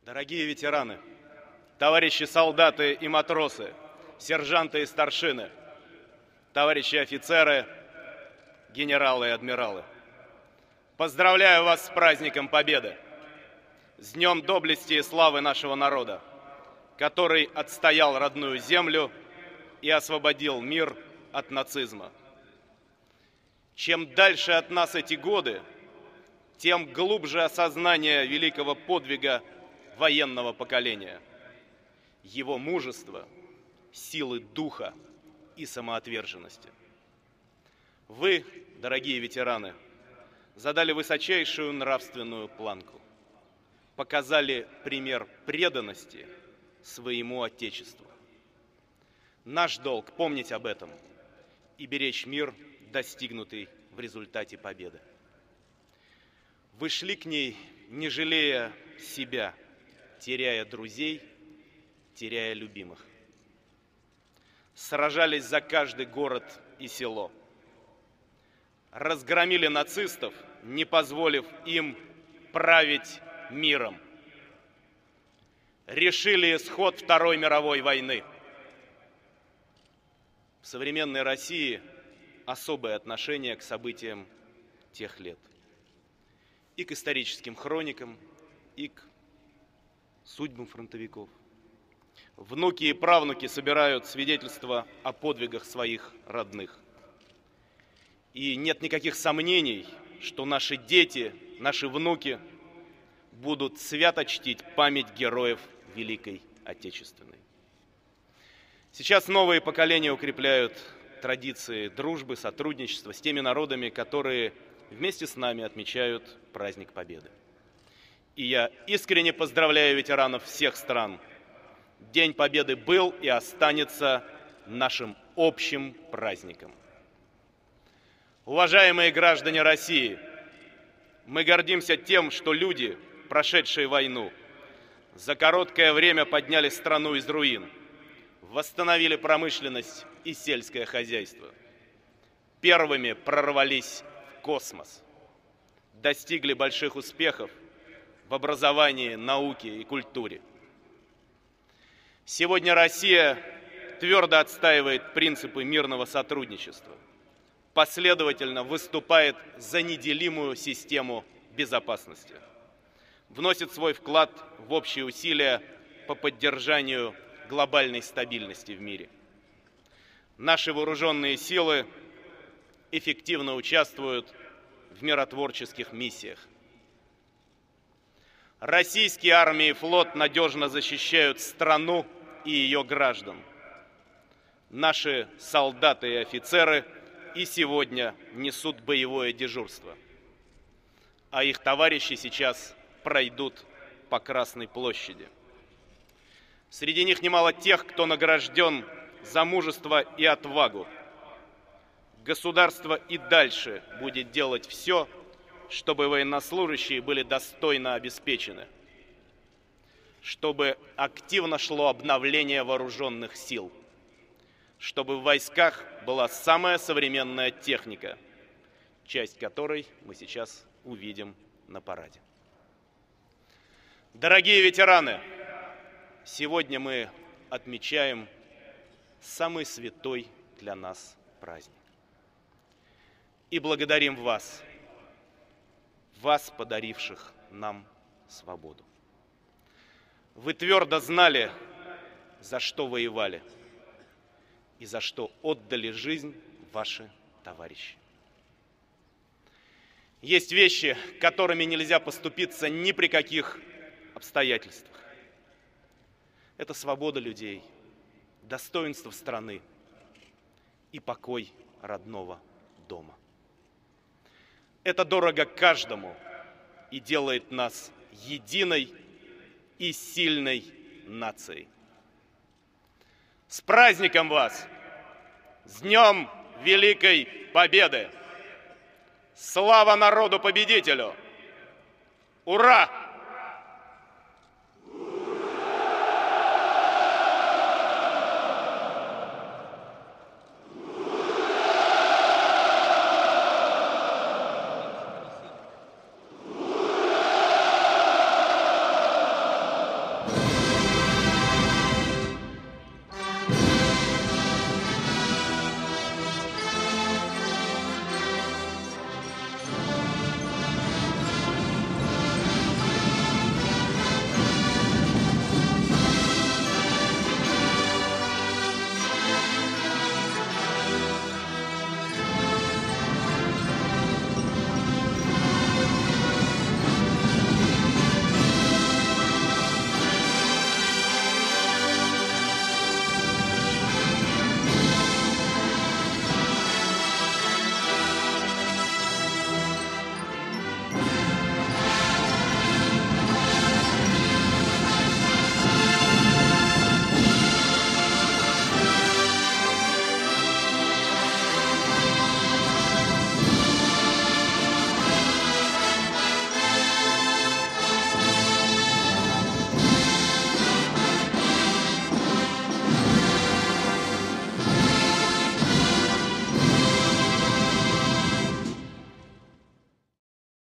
Дорогие ветераны, товарищи солдаты и матросы, сержанты и старшины, товарищи офицеры, генералы и адмиралы, поздравляю вас с праздником Победы, с Днем доблести и славы нашего народа, который отстоял родную землю и освободил мир от нацизма. Чем дальше от нас эти годы, тем глубже осознание великого подвига военного поколения, его мужества, силы духа и самоотверженности. Вы, дорогие ветераны, задали высочайшую нравственную планку, показали пример преданности своему Отечеству. Наш долг помнить об этом и беречь мир, достигнутый в результате победы. Вы шли к ней, не жалея себя, теряя друзей, теряя любимых. Сражались за каждый город и село. Разгромили нацистов, не позволив им править миром. Решили исход Второй мировой войны. В современной России особое отношение к событиям тех лет. И к историческим хроникам, и к судьбам фронтовиков. Внуки и правнуки собирают свидетельства о подвигах своих родных. И нет никаких сомнений, что наши дети, наши внуки будут свято чтить память героев Великой Отечественной. Сейчас новые поколения укрепляют традиции дружбы, сотрудничества с теми народами, которые вместе с нами отмечают праздник Победы. И я искренне поздравляю ветеранов всех стран. День Победы был и останется нашим общим праздником. Уважаемые граждане России, мы гордимся тем, что люди, прошедшие войну, за короткое время подняли страну из руин, восстановили промышленность и сельское хозяйство, первыми прорвались в космос, достигли больших успехов в образовании, науке и культуре. Сегодня Россия твердо отстаивает принципы мирного сотрудничества, последовательно выступает за неделимую систему безопасности, вносит свой вклад в общие усилия по поддержанию глобальной стабильности в мире. Наши вооруженные силы эффективно участвуют в миротворческих миссиях. Российские армии и флот надежно защищают страну и ее граждан. Наши солдаты и офицеры и сегодня несут боевое дежурство, а их товарищи сейчас пройдут по Красной площади. Среди них немало тех, кто награжден за мужество и отвагу. Государство и дальше будет делать все, чтобы военнослужащие были достойно обеспечены, чтобы активно шло обновление вооруженных сил, чтобы в войсках была самая современная техника, часть которой мы сейчас увидим на параде. Дорогие ветераны, сегодня мы отмечаем самый святой для нас праздник. И благодарим вас, подаривших нам свободу. Вы твердо знали, за что воевали и за что отдали жизнь ваши товарищи. Есть вещи, которыми нельзя поступиться ни при каких обстоятельствах. Это свобода людей, достоинство страны и покой родного дома. Это дорого каждому и делает нас единой и сильной нацией. С праздником вас! С Днем Великой Победы! Слава народу-победителю! Ура!